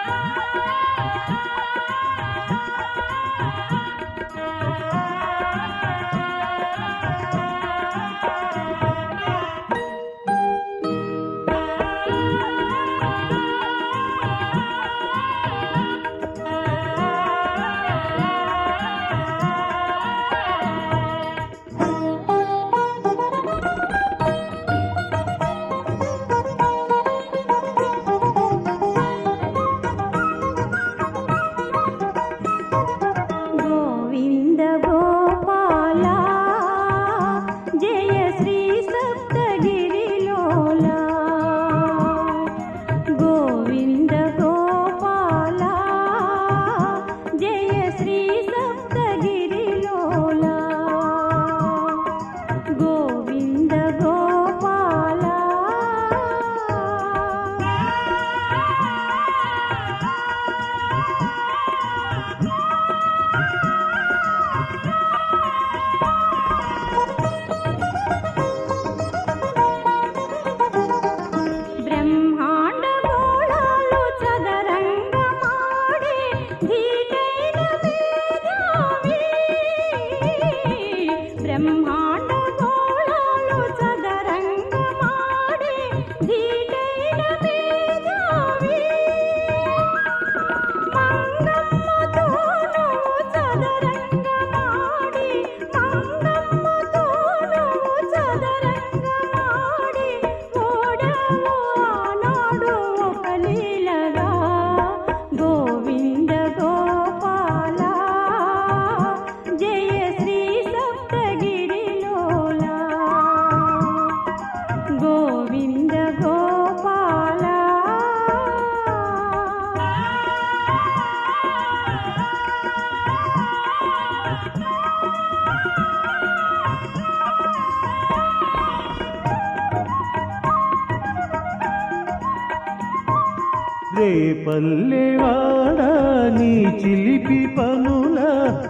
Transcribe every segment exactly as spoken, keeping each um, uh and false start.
రేపల్లెవాడ నీ చిలిపి పనుల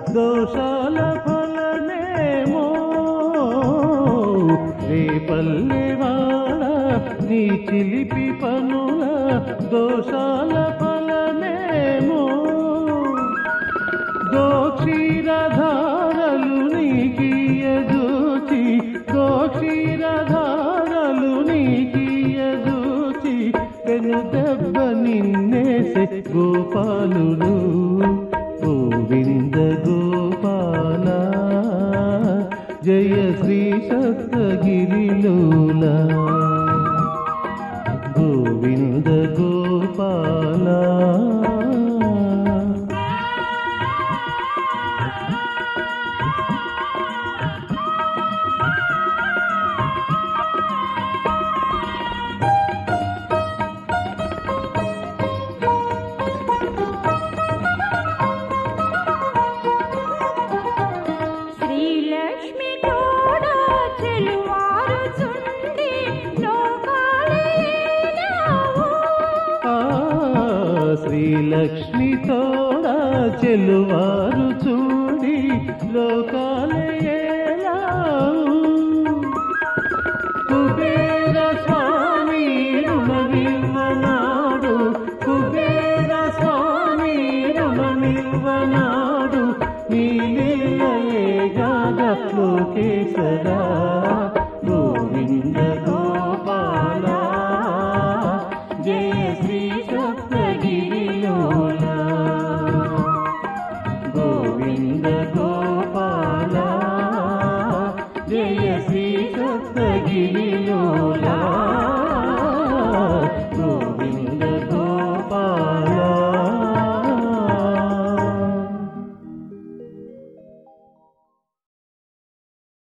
దోషాల ఫలమేమో రేపల్లెవాడ నీ చిలిపి పనుల దోషాల ఫలమేమో గోక్షీరధారలు నీకియజూచి గోక్షీరధారలు నీకియజూచి పెను దెబ్బ నిన్నేసే గోపాలుడు గోవింద గోపాల జయ శ్రీ సప్తగిరిలోల గోవింద గోపాల శ్రీలక్ష్మి తోడా చెలువారు చూడి లోకాలయేలావు కుబేర స్వామి రుణమివ్వనాడు కుబేర స్వామి రుణమివ్వనాడు నీలీలయేగాగ లోకేశరా గోవింద గోపాల జయ శ్రీ సప్తగిరిలోల గోవింద గోపాల జయ శ్రీ సప్తగిరి